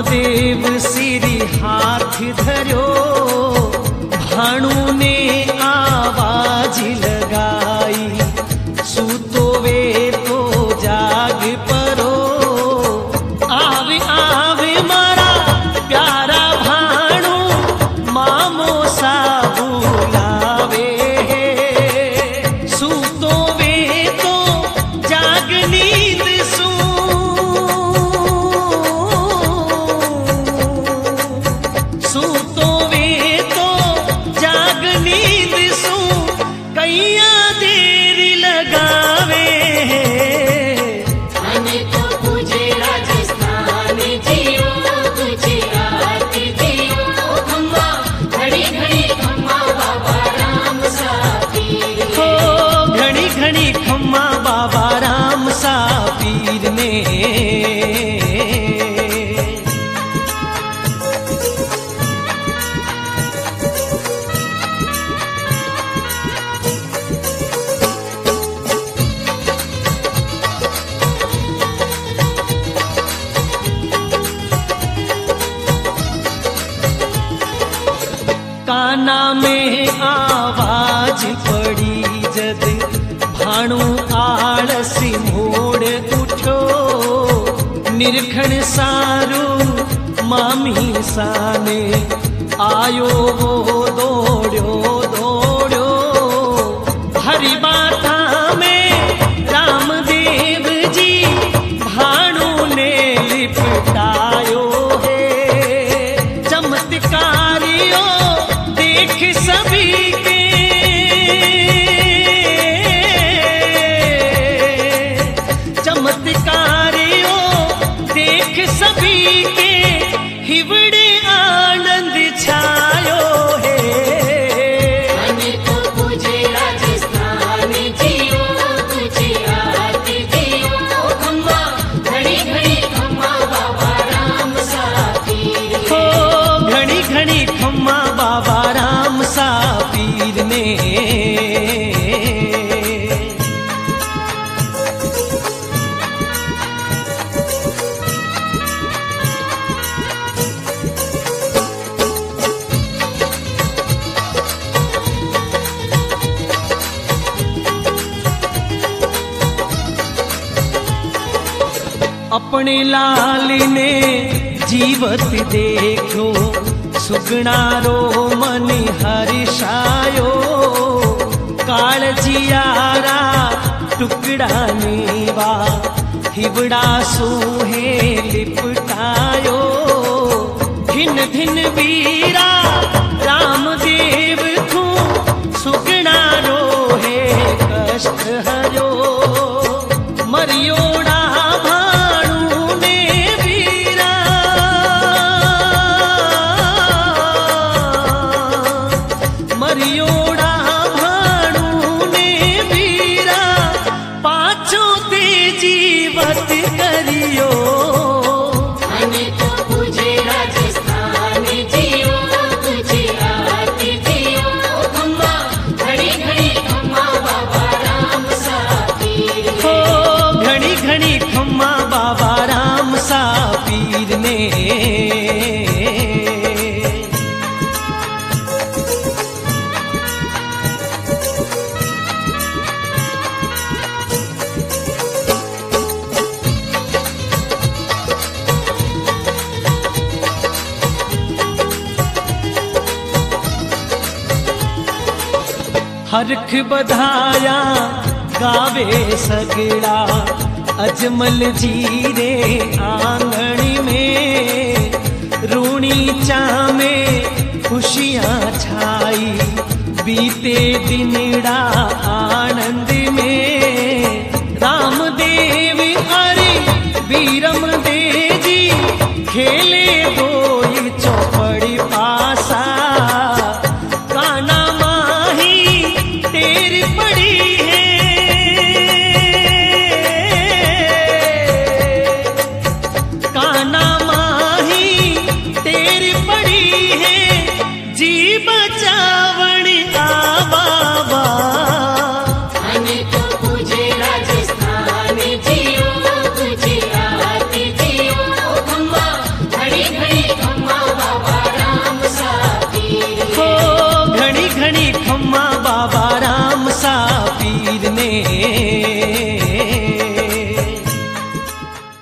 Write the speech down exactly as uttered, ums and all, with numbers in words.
रामदेव सिरी हाथ धर्यो, भाणु ने आवाज लगाई, सूतो वे तो जाग परो, आवे आवे मारा प्यारा भाणु, मामो सा बुलावे, सूतो वे तो जाग नींद सू, सूतो वे तो जाग नींद सू, कैया देर लगावे, अने तो पूजे राजस्थान जियो, गुजरात जियो, खम्मा घड़ी घड़ी खम्मा बाबा राम सा पीर हो ने, घड़ी घड़ी खम्मा बाबा राम सा पीर ने। काना में आवाज पड़ी जद, भाणु आलसी मोड़ उठो, निरखण सारू मामी साने, आयो वो दौड़ो दौड़ो, हरी बाता में रामदेव जी भाणु ने लिपटायो है, चमत्कारियों देख सभी के, चमत्कारियों देख सभी के, हिवड़े आनंद छायो है, अने तो पूजे राजस्थान जियो, गुजरात जियो, खम्मा घड़ी घड़ी खम्मा बाबा राम सा पीर हो ने, घड़ी घड़ी खम्मा बाबा राम सा पीर ने। अपने लाल ने जीवत देखो, सुगणारो मन हर्षायो, काळजियारा टुकड़ा नेवा, हिवड़ा सोहे लिपटायो, धिन धिन वीरा रामदेव थू, सुगणारो है कष्ट हरो, मरियोड़ा भाणु ने वीरा, मरियोड़ा भाणु ने वीरा, पाछो ते जीवत करियो, अने तो पूजे राजस्थान जियो, गुजरात जियो, खम्मा घड़ी घड़ी खम्मा बाबा राम सा पीर हो ने, घड़ी घड़ी खम्मा बाबा राम सा पीर ने। हरख बधाया गावे सगड़ा, अजमल जी रे आंगणी में, रूणी चामे खुशियां छाई, बीते दिनड़ा आनंद में, रामदेव अरे बीरम दे जी, खेले गोई चौपड़ी पासा, काना माही तेरी पड़ी है, काना माही तेरी पड़ी है, जी बचाओ